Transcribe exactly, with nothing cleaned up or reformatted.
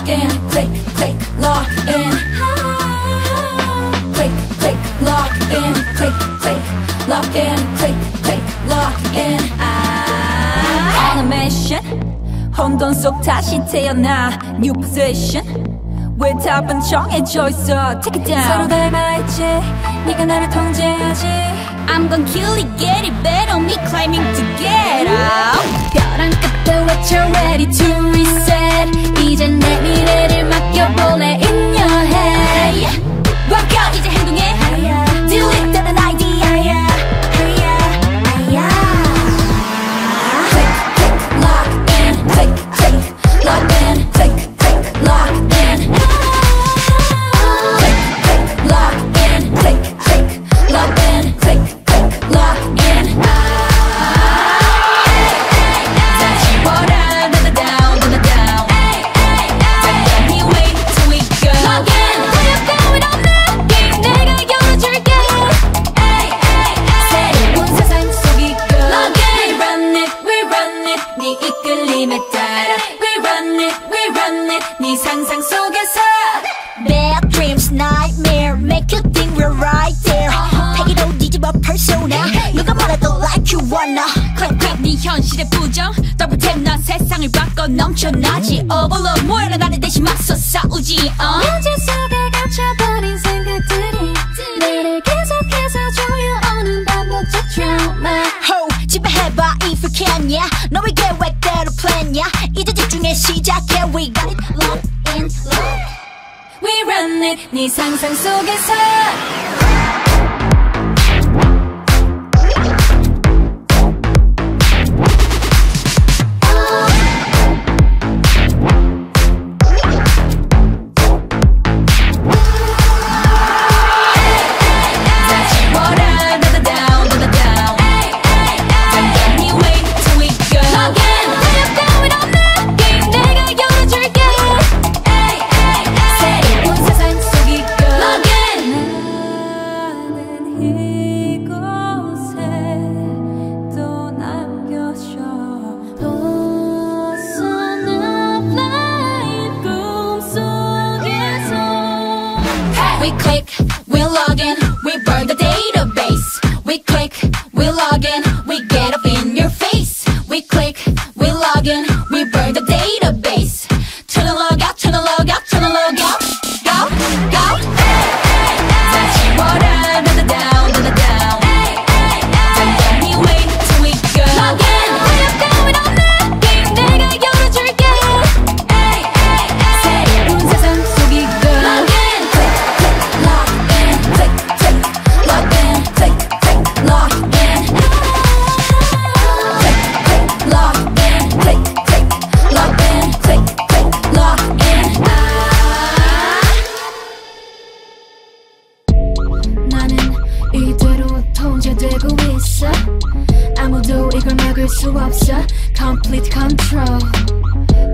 lock in, click, click, lock in. Click, click, lock in, click, click, lock in, click, click, lock in. On a mission, 혼돈 속 다시 태어나. New position, 왜 답은 정해져 있어. Take it down. 서로 닮아있지, 네가 나를 통제하지. I'm gon' kill it, get it, bet on me, climbing to get out. 벼랑 끝에 외쳐 ready to reset. 이제 내 미래를 맡겨볼래 in your head. Rock out, 이제 행동해. Do it, 더 난 idea. Click, click, lock in. Click, click, lock in. Click, click, lock in. Click, click, lock in. Click, click, lock in. Click, click, lock in. 다시 보라, da da down, da da down. 잠깐이 wait till we go. Lock in. 따윈 없는 게임 내가 열어줄게. 새로운 세상 속 이끌. Lock in. We run it, we run it. 네 이끌림에 따라. We run it, we run it. 네 상상 속에서. Bad dreams, nightmare, make you think we're right there. 패기로 뒤집어 persona. 누가 말해도 like you wanna. Click, click, 네 현실의 부정. Double tap, 나 세상을 바꿔 넘쳐나지. Overload, 모여라 나를 대신 맞서 싸우지. uh. 현실 속에 갇혀버린 생각들이 나를 계속해서 조여오는 반복적 trauma. Ho, 지배해봐 if you can, yeah. 너의 계획대로 plan, yeah. 이제 집중해 시작해. We got it locked in, locked. We run it, 네 상상 속에서. 다시 보라, da da down, da da down. 잠깐이 wait till we go. Lock in. 따윈 없는 게임 내가 열어줄게. 새로운 세상 속 이끌. Lock in. 나는 이곳에 또 남겨줘. 벗어나 flying 꿈속에서. We click, we log in, we burn the database. We click, we log in, we get up in your face. We click, we log in, we burn the database. Turn the log out, turn the log out, turn the log out. Go, go. 다시 보라, da da down, da da down. 잠깐이 wait till we go. Log in. 따윈 없는 게임 내가 열어줄게. 새로운 세상 속 이끌. Log in. Click, click, lock in. Click, click, lock in. Click, click, lock in. Click, click, lock in. Click, click, lock in. Click, click, lock in. 나는 이대로 통제되고 있어. 아무도 이걸 막을 수 없어. Complete control.